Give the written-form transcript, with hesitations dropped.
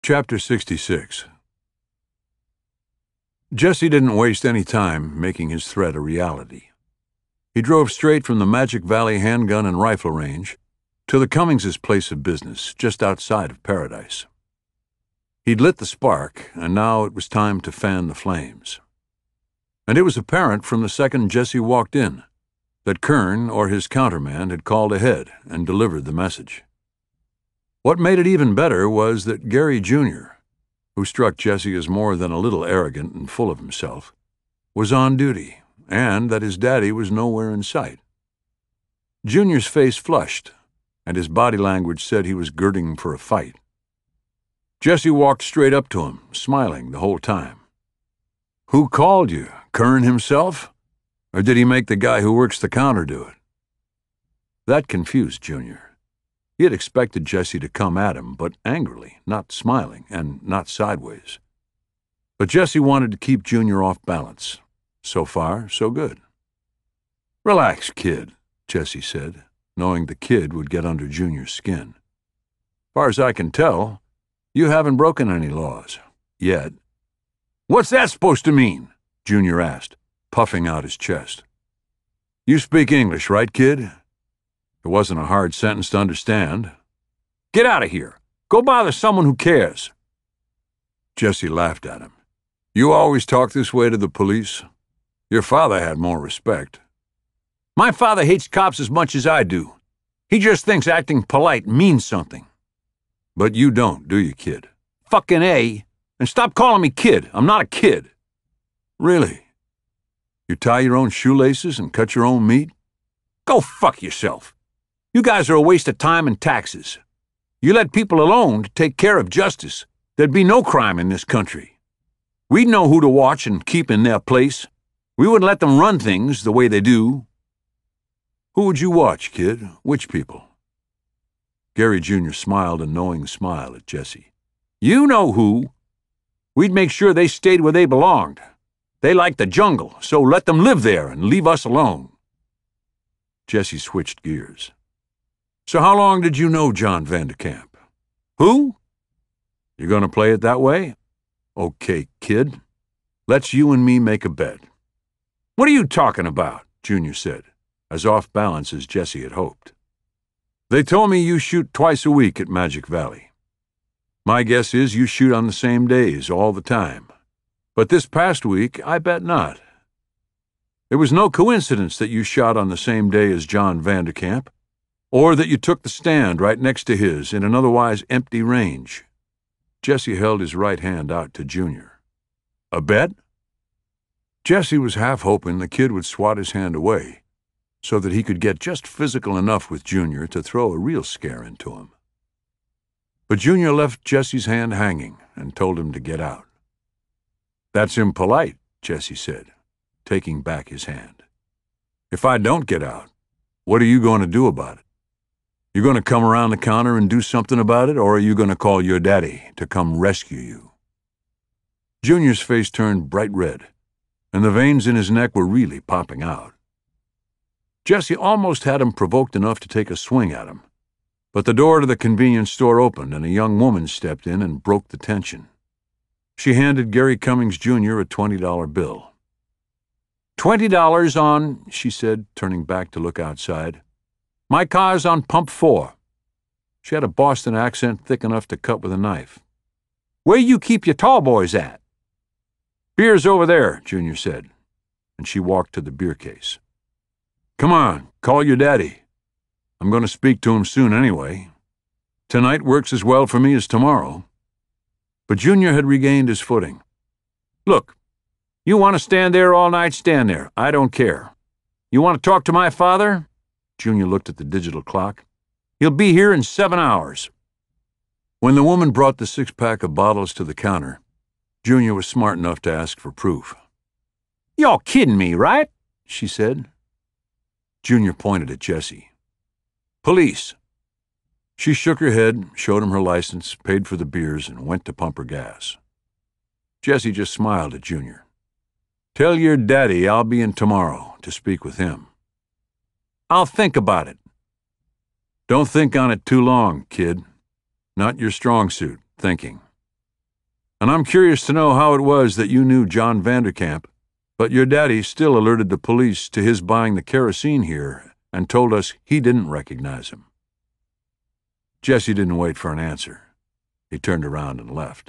Chapter 66. Jesse didn't waste any time making his threat a reality. He drove straight from the Magic Valley handgun and rifle range to the Cummings' place of business just outside of Paradise. He'd lit the spark, and now it was time to fan the flames. And it was apparent from the second Jesse walked in that Kern or his counterman had called ahead and delivered the message. What made it even better was that Gary Jr., who struck Jesse as more than a little arrogant and full of himself, was on duty, and that his daddy was nowhere in sight. Junior's face flushed, and his body language said he was girding for a fight. Jesse walked straight up to him, smiling the whole time. "Who called you? Kern himself? Or did he make the guy who works the counter do it?" That confused Junior. He had expected Jesse to come at him, but angrily, not smiling, and not sideways. But Jesse wanted to keep Junior off balance. So far, so good. "Relax, kid," Jesse said, knowing the kid would get under Junior's skin. "Far as I can tell, you haven't broken any laws. Yet." "What's that supposed to mean?" Junior asked, puffing out his chest. "You speak English, right, kid?" It wasn't a hard sentence to understand. "Get out of here. Go bother someone who cares." Jesse laughed at him. "You always talk this way to the police? Your father had more respect." "My father hates cops as much as I do. He just thinks acting polite means something." "But you don't, do you, kid?" "Fucking A. And stop calling me kid. I'm not a kid." "Really? You tie your own shoelaces and cut your own meat?" "Go fuck yourself. You guys are a waste of time and taxes. You let people alone to take care of justice, there'd be no crime in this country. We'd know who to watch and keep in their place. We wouldn't let them run things the way they do." "Who would you watch, kid? Which people?" Gary Jr. smiled a knowing smile at Jesse. "You know who. We'd make sure they stayed where they belonged. They like the jungle, so let them live there and leave us alone." Jesse switched gears. "So how long did you know John Vanderkamp?" "Who?" "You gonna play it that way? Okay, kid. Let's you and me make a bet." "What are you talking about?" Junior said, as off balance as Jesse had hoped. "They told me you shoot twice a week at Magic Valley. My guess is you shoot on the same days all the time. But this past week, I bet not. It was no coincidence that you shot on the same day as John Vanderkamp, or that you took the stand right next to his in an otherwise empty range." Jesse held his right hand out to Junior. "A bet?" Jesse was half hoping the kid would swat his hand away so that he could get just physical enough with Junior to throw a real scare into him. But Junior left Jesse's hand hanging and told him to get out. "That's impolite," Jesse said, taking back his hand. "If I don't get out, what are you going to do about it? You going to come around the counter and do something about it, or are you going to call your daddy to come rescue you?" Junior's face turned bright red, and the veins in his neck were really popping out. Jesse almost had him provoked enough to take a swing at him, but the door to the convenience store opened and a young woman stepped in and broke the tension. She handed Gary Cummings Jr. a $20 bill. "$20 on," she said, turning back to look outside. "My car's on pump 4. She had a Boston accent thick enough to cut with a knife. "Where you keep your tall boys at?" "Beer's over there," Junior said, and she walked to the beer case. "Come on, call your daddy. I'm going to speak to him soon anyway. Tonight works as well for me as tomorrow." But Junior had regained his footing. "Look, you want to stand there all night, stand there. I don't care. You want to talk to my father?" Junior looked at the digital clock. "He'll be here in 7 hours." When the woman brought the 6-pack of bottles to the counter, Junior was smart enough to ask for proof. "You're kidding me, right?" she said. Junior pointed at Jesse. "Police." She shook her head, showed him her license, paid for the beers, and went to pump her gas. Jesse just smiled at Junior. "Tell your daddy I'll be in tomorrow to speak with him." "I'll think about it." "Don't think on it too long, kid. Not your strong suit, thinking. And I'm curious to know how it was that you knew John Vanderkamp, but your daddy still alerted the police to his buying the kerosene here and told us he didn't recognize him." Jesse didn't wait for an answer. He turned around and left.